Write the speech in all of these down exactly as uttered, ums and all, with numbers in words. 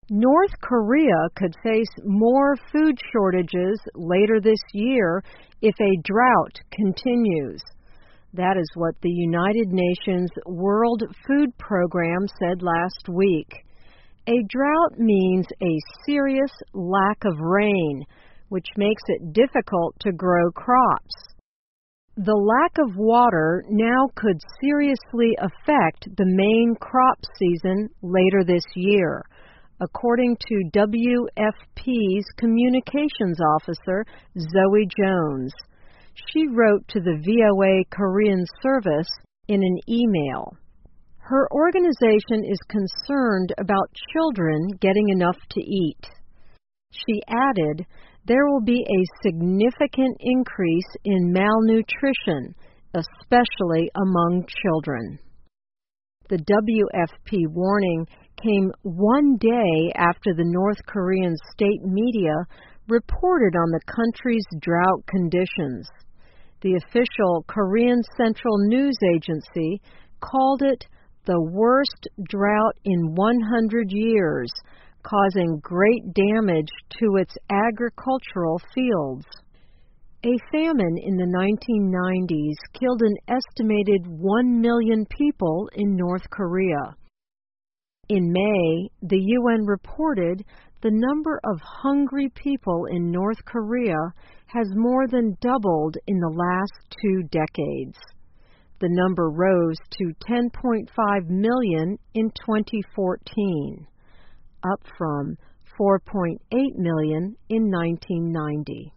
North Korea could face more food shortages later this year if a drought continues. That is what the United Nations World Food Program said last week. A drought means a serious lack of rain, which makes it difficult to grow crops. The lack of water now could seriously affect the main crop season later this year, according to W F P's communications officer, Zoe Jones. She wrote to the V O A Korean service in an email. Her organization is concerned about children getting enough to eat. She added, there will be a significant increase in malnutrition, especially among children. The W F P warning came one day after the North Korean state media reported on the country's drought conditions. The official Korean Central News Agency called it the worst drought in one hundred years, causing great damage to its agricultural fields. A famine in the nineteen nineties killed an estimated one million people in North Korea. In May, the U N reported the number of hungry people in North Korea has more than doubled in the last two decades. The number rose to ten point five million in twenty fourteen, up from four point eight million in nineteen ninety.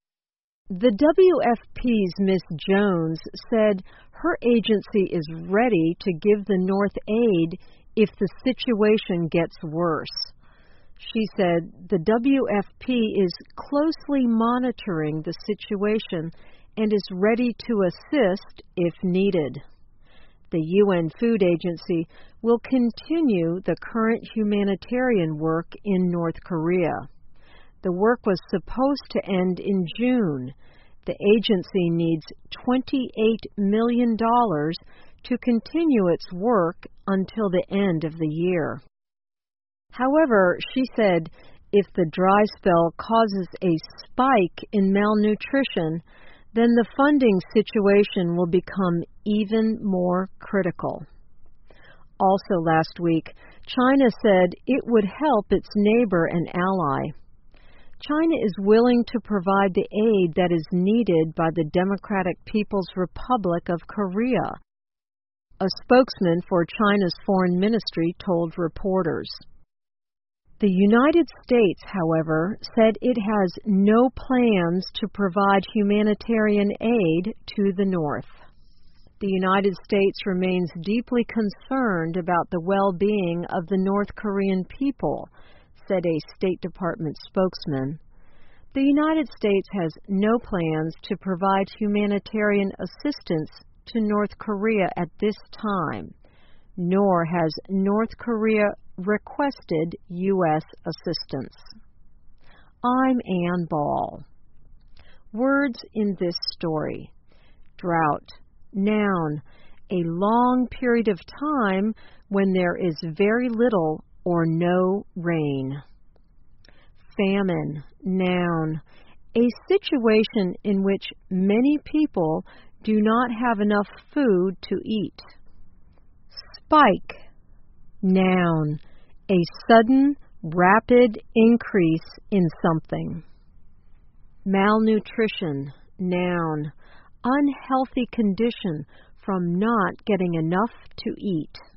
The W F P's Miss Jones said her agency is ready to give the North aid if the situation gets worse. She said the W F P is closely monitoring the situation and is ready to assist if needed. The U N Food Agency will continue the current humanitarian work in North Korea. The work was supposed to end in June. The agency needs twenty-eight million dollars to continue its work until the end of the year. However, she said, if the dry spell causes a spike in malnutrition, then the funding situation will become even more critical. Also last week, China said it would help its neighbor and ally. China is willing to provide the aid that is needed by the Democratic People's Republic of Korea. A spokesman for China's foreign ministry told reporters. The United States, however, said it has no plans to provide humanitarian aid to the North. The United States remains deeply concerned about the well-being of the North Korean people, said a State Department spokesman. The United States has no plans to provide humanitarian assistance to North Korea at this time, nor has North Korea requested U S assistance. I'm Ann Ball. Words in this story. Drought. Noun. A long period of time when there is very little or no rain. Famine. Noun. A situation in which many people do not have enough food to eat. Spike. Noun. A sudden, rapid increase in something. Malnutrition. Noun. Unhealthy condition from not getting enough to eat.